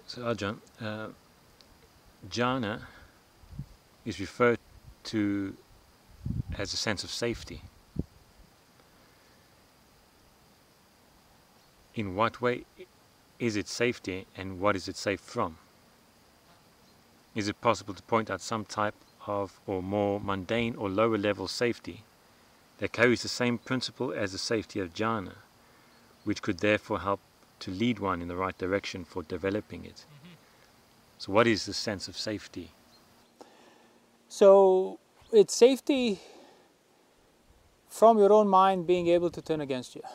So Ajahn, jhana is referred to as a sense of safety. In what way is it safety, and what is it safe from? Is it possible to point out some type of or more mundane or lower level safety that carries the same principle as the safety of jhana, which could therefore help to lead one in the right direction for developing it? So what is the sense of safety? So it's safety from your own mind being able to turn against you.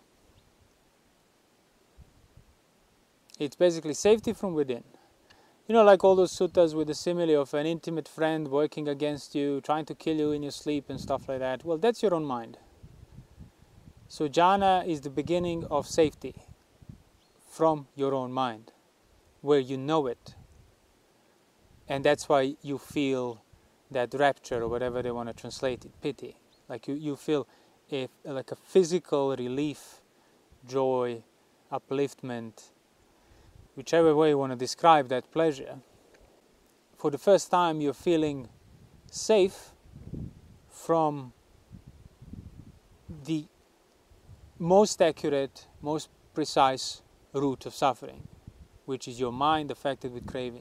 It's basically safety from within. You know, like all those suttas with the simile of an intimate friend working against you, trying to kill you in your sleep and stuff like that. Well, that's your own mind. So jhana is the beginning of safety from your own mind, where you know it. And that's why you feel that rapture, or whatever they want to translate it, piti. Like you feel like a physical relief, joy, upliftment, whichever way you want to describe that pleasure. For the first time you're feeling safe from the most accurate, most precise root of suffering, which is your mind affected with craving.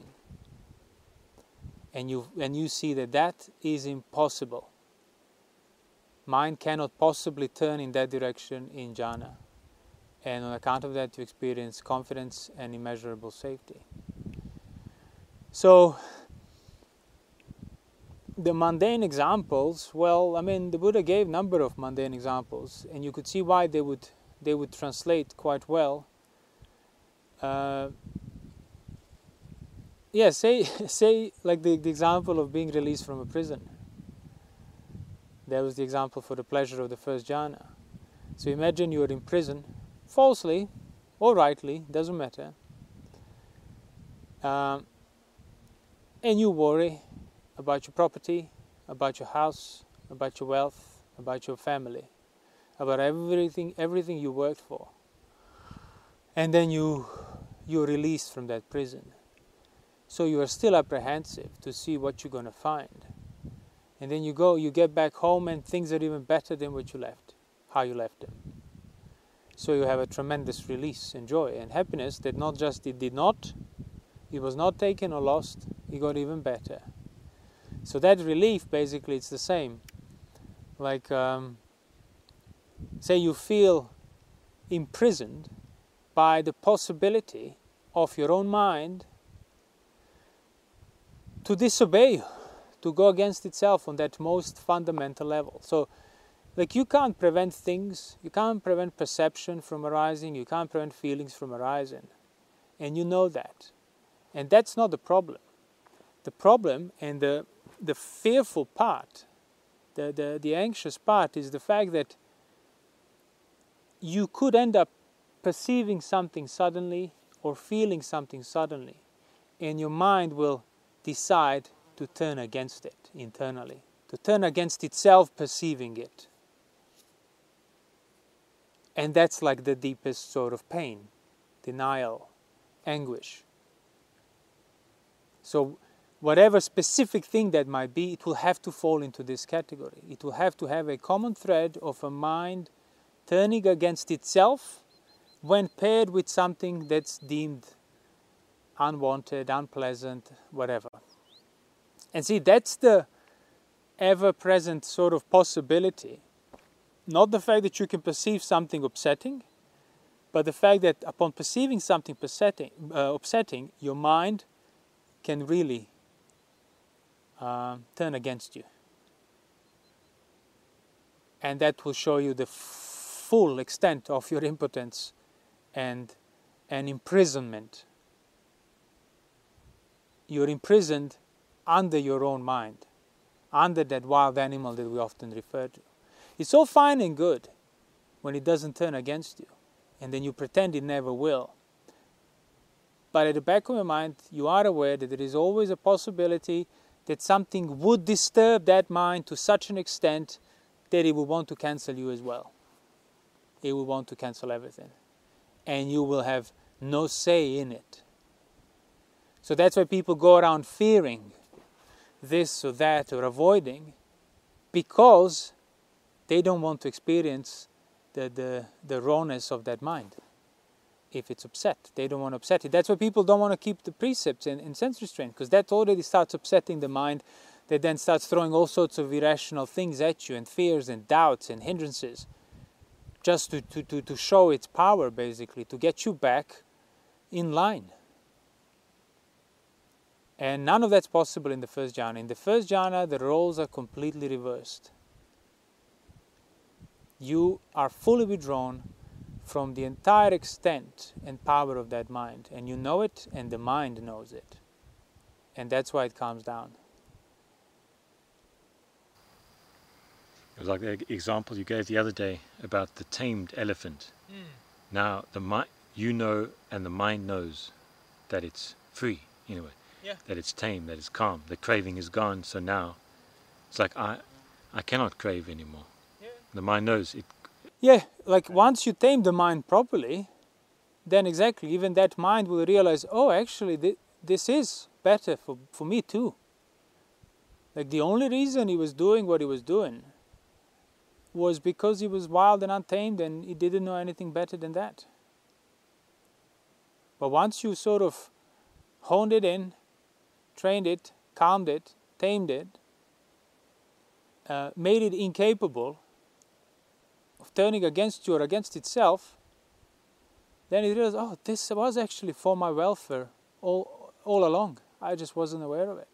And you see that is impossible. Mind cannot possibly turn in that direction in jhana. And on account of that, you experience confidence and immeasurable safety. So, the mundane examples, well, I mean, the Buddha gave a number of mundane examples, and you could see why they would translate quite well. Yeah, say like the example of being released from a prison. That was the example for the pleasure of the first jhana. So imagine you're in prison, falsely or rightly, doesn't matter. And you worry about your property, about your house, about your wealth, about your family, about everything you worked for. And then you're released from that prison. So you are still apprehensive to see what you're going to find. And then you get back home and things are even better than what you left, how you left them. So you have a tremendous release and joy and happiness that not just it was not taken or lost, it got even better. So that relief, basically, it's the same. Like, say you feel imprisoned by the possibility of your own mind to disobey you, to go against itself on that most fundamental level. So, like, you can't prevent things, you can't prevent perception from arising, you can't prevent feelings from arising. And you know that. And that's not the problem. The problem and the fearful part, the anxious part, is the fact that you could end up perceiving something suddenly or feeling something suddenly, and your mind will decide to turn against it internally, to turn against itself perceiving it. And that's like the deepest sort of pain, denial, anguish. So whatever specific thing that might be, it will have to fall into this category. It will have to have a common thread of a mind turning against itself when paired with something that's deemed unwanted, unpleasant, whatever. And see, that's the ever-present sort of possibility. Not the fact that you can perceive something upsetting, but the fact that upon perceiving something upsetting, your mind can really turn against you. And that will show you the full extent of your impotence and imprisonment. You're imprisoned under your own mind, under that wild animal that we often refer to. It's all fine and good when it doesn't turn against you, and then you pretend it never will. But at the back of your mind, you are aware that there is always a possibility that something would disturb that mind to such an extent that it will want to cancel you as well. It will want to cancel everything. And you will have no say in it. So that's why people go around fearing this or that or avoiding, because they don't want to experience the rawness of that mind. If it's upset, they don't want to upset it. That's why people don't want to keep the precepts in sense restraint, because that already starts upsetting the mind. That then starts throwing all sorts of irrational things at you, and fears and doubts and hindrances, just to show its power, basically, to get you back in line. And none of that's possible in the first jhana. In the first jhana, the roles are completely reversed. You are fully withdrawn from the entire extent and power of that mind. And you know it, and the mind knows it. And that's why it calms down. It was like the example you gave the other day about the tamed elephant. Now, you know, and the mind knows that it's free, in a way. Yeah. That it's tame, that it's calm. The craving is gone, so now it's like I cannot crave anymore. Yeah. The mind knows it. Yeah, like once you tame the mind properly, then exactly, even that mind will realize, oh, actually, this is better for me too. Like the only reason he was doing what he was doing was because he was wild and untamed and he didn't know anything better than that. But once you sort of honed it in, trained it, calmed it, tamed it, made it incapable of turning against you or against itself, then it realized, oh, this was actually for my welfare all along. I just wasn't aware of it.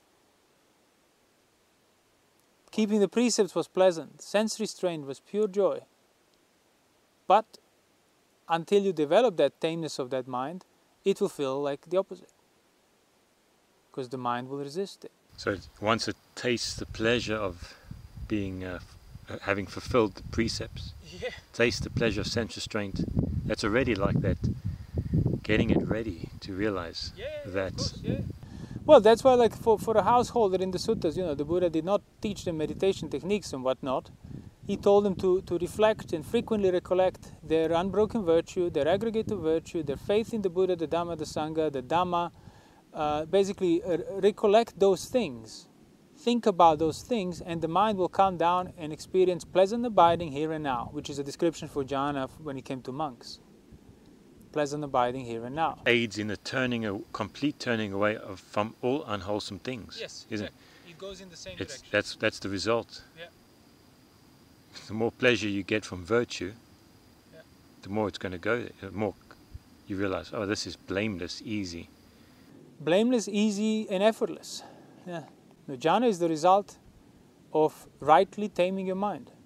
Keeping the precepts was pleasant. Sense restraint was pure joy. But until you develop that tameness of that mind, it will feel like the opposite. Because the mind will resist it. So once it tastes the pleasure of being, having fulfilled the precepts, taste the pleasure of sense restraint, that's already like that, getting it ready to realize that. Of course, yeah. Well, that's why, like for a householder in the suttas, the Buddha did not teach them meditation techniques and whatnot. He told them to reflect and frequently recollect their unbroken virtue, their aggregate of virtue, their faith in the Buddha, the Dhamma, the Sangha, the Dhamma. Basically, recollect those things. Think about those things, and the mind will calm down and experience pleasant abiding here and now, which is a description for jhana when he came to monks. Pleasant abiding here and now. Aids in the complete turning away from all unwholesome things. Yes, isn't exactly. It goes in the same direction. direction. That's the result. Yeah. The more pleasure you get from virtue, the more it's going to go. The more you realize, oh, this is blameless, easy. Blameless, easy, and effortless. Yeah. The jhana is the result of rightly taming your mind.